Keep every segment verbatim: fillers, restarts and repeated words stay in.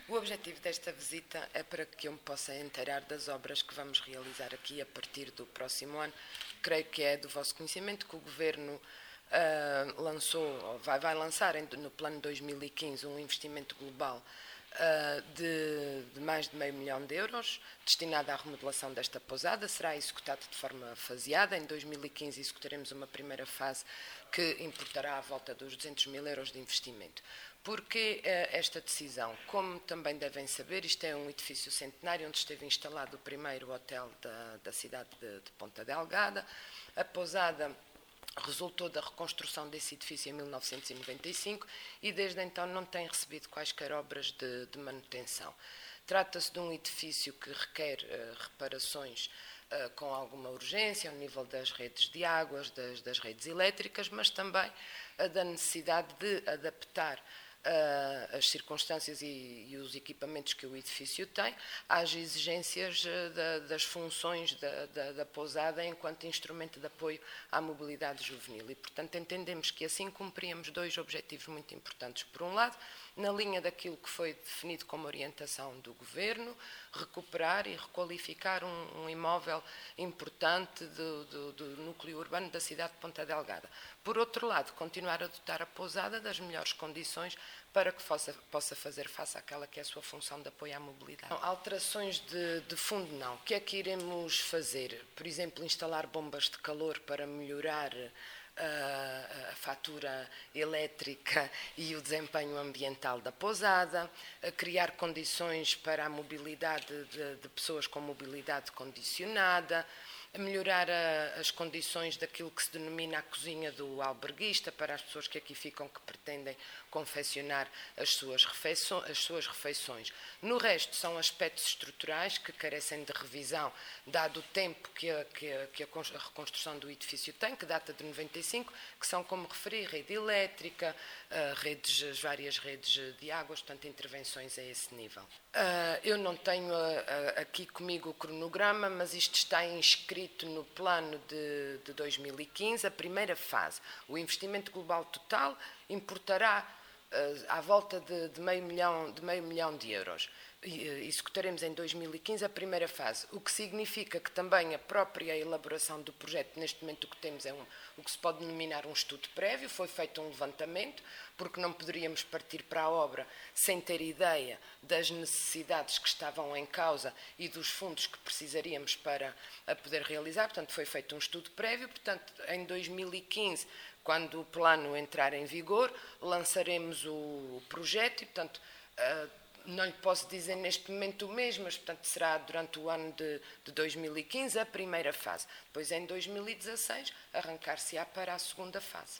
O objetivo desta visita é para que eu me possa inteirar das obras que vamos realizar aqui a partir do próximo ano. Creio que é do vosso conhecimento que o Governo uh, lançou, ou vai, vai lançar no plano dois mil e quinze um investimento global uh, de, de mais de meio milhão de euros destinado à remodelação desta pousada. Será executado de forma faseada. Em dois mil e quinze executaremos uma primeira fase que importará à volta dos duzentos mil euros de investimento. Porque esta decisão? Como também devem saber, isto é um edifício centenário onde esteve instalado o primeiro hotel da, da cidade de, de Ponta Delgada. A pousada resultou da reconstrução desse edifício em mil novecentos e noventa e cinco e desde então não tem recebido quaisquer obras de, de manutenção. Trata-se de um edifício que requer uh, reparações uh, com alguma urgência ao nível das redes de águas, das, das redes elétricas, mas também uh, da necessidade de adaptar Uh, as circunstâncias e, e os equipamentos que o edifício tem às exigências uh, da, das funções da, da, da pousada enquanto instrumento de apoio à mobilidade juvenil. E, portanto, entendemos que assim cumpríamos dois objetivos muito importantes. Por um lado, na linha daquilo que foi definido como orientação do Governo, recuperar e requalificar um, um imóvel importante do, do, do núcleo urbano da cidade de Ponta Delgada. Por outro lado, continuar a dotar a pousada das melhores condições para que possa, possa fazer face àquela que é a sua função de apoio à mobilidade. Não, alterações de, de fundo não. O que é que iremos fazer? Por exemplo, instalar bombas de calor para melhorar a, a fatura elétrica e o desempenho ambiental da pousada, criar condições para a mobilidade de, de pessoas com mobilidade condicionada, melhorar a, as condições daquilo que se denomina a cozinha do alberguista para as pessoas que aqui ficam que pretendem confeccionar as suas refeições. As suas refeições. No resto, são aspectos estruturais que carecem de revisão, dado o tempo que a, que a, que a reconstrução do edifício tem, que data de noventa e cinco, que são, como referi, rede elétrica, uh, redes, as várias redes de águas, portanto, intervenções a esse nível. Uh, eu não tenho uh, uh, aqui comigo o cronograma, mas isto está inscrito no plano de, de dois mil e quinze, a primeira fase. O investimento global total importará uh, à volta de, de, meio milhão, de meio milhão de euros. Executaremos em dois mil e quinze a primeira fase, o que significa que também a própria elaboração do projeto, neste momento o que temos é um, o que se pode denominar um estudo prévio, foi feito um levantamento, porque não poderíamos partir para a obra sem ter ideia das necessidades que estavam em causa e dos fundos que precisaríamos para a poder realizar, portanto foi feito um estudo prévio, portanto em dois mil e quinze, quando o plano entrar em vigor, lançaremos o projeto e, portanto, não lhe posso dizer neste momento o mês, mas, portanto, será durante o ano de, de dois mil e quinze a primeira fase. Depois, em dois mil e dezasseis, arrancar-se-á para a segunda fase.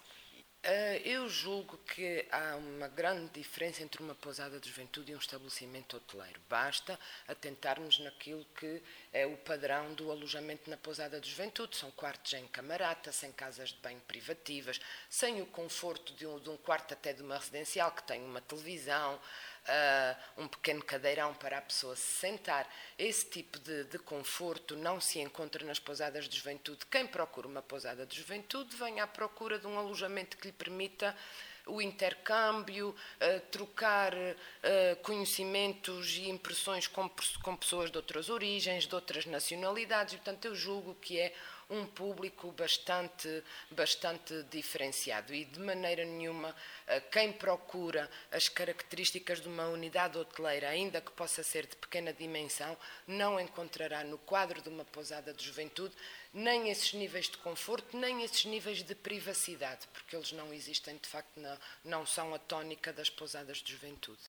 Eu julgo que há uma grande diferença entre uma pousada de juventude e um estabelecimento hoteleiro. Basta atentarmos naquilo que é o padrão do alojamento na pousada de juventude. São quartos em camarata, sem casas de banho privativas, sem o conforto de um, de um quarto até de uma residencial que tem uma televisão, Uh, um pequeno cadeirão para a pessoa se sentar. Esse tipo de, de conforto não se encontra nas pousadas de juventude. Quem procura uma pousada de juventude vem à procura de um alojamento que lhe permita o intercâmbio, uh, trocar uh, conhecimentos e impressões com, com pessoas de outras origens, de outras nacionalidades. E, portanto, eu julgo que é um público bastante, bastante diferenciado e, de maneira nenhuma, quem procura as características de uma unidade hoteleira, ainda que possa ser de pequena dimensão, não encontrará no quadro de uma pousada de juventude nem esses níveis de conforto, nem esses níveis de privacidade, porque eles não existem, de facto, não, não são a tónica das pousadas de juventude.